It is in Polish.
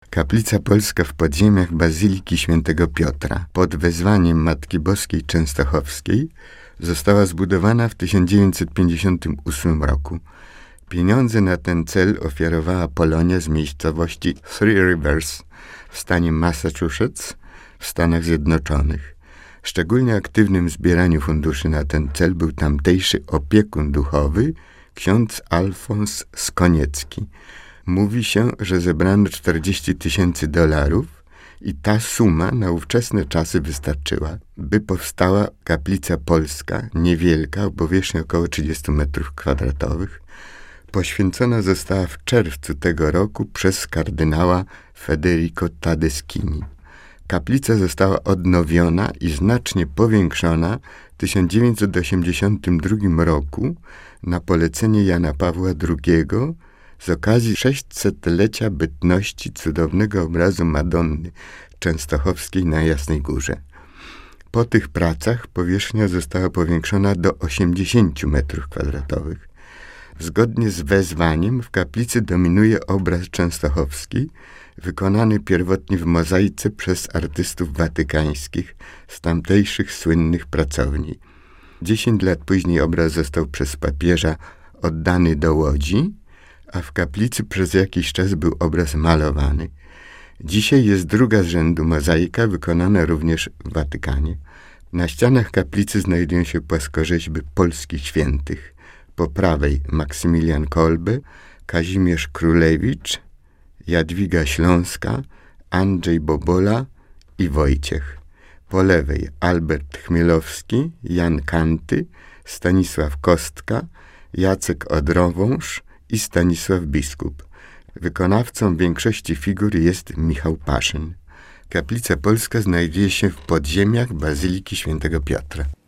Kaplica Polska w podziemiach Bazyliki Świętego Piotra pod wezwaniem Matki Boskiej Częstochowskiej została zbudowana w 1958 roku. Pieniądze na ten cel ofiarowała Polonia z miejscowości Three Rivers w stanie Massachusetts w Stanach Zjednoczonych. Szczególnie aktywnym w zbieraniu funduszy na ten cel był tamtejszy opiekun duchowy, ksiądz Alfons Skoniecki. Mówi się, że zebrano $40,000 i ta suma na ówczesne czasy wystarczyła, by powstała kaplica polska, niewielka, o powierzchni około 30 m². Poświęcona została w czerwcu tego roku przez kardynała Federico Tadeschini. Kaplica została odnowiona i znacznie powiększona w 1982 roku na polecenie Jana Pawła II z okazji 600-lecia bytności cudownego obrazu Madonny Częstochowskiej na Jasnej Górze. Po tych pracach powierzchnia została powiększona do 80 m². Zgodnie z wezwaniem w kaplicy dominuje obraz częstochowski, wykonany pierwotnie w mozaice przez artystów watykańskich z tamtejszych słynnych pracowni. 10 lat później obraz został przez papieża oddany do Łodzi, a w kaplicy przez jakiś czas był obraz malowany. Dzisiaj jest druga z rzędu mozaika, wykonana również w Watykanie. Na ścianach kaplicy znajdują się płaskorzeźby polskich świętych. Po prawej Maksymilian Kolbe, Kazimierz Królewicz, Jadwiga Śląska, Andrzej Bobola i Wojciech. Po lewej Albert Chmielowski, Jan Kanty, Stanisław Kostka, Jacek Odrowąż i Stanisław Biskup. Wykonawcą większości figur jest Michał Paszyn. Kaplica Polska znajduje się w podziemiach Bazyliki Świętego Piotra.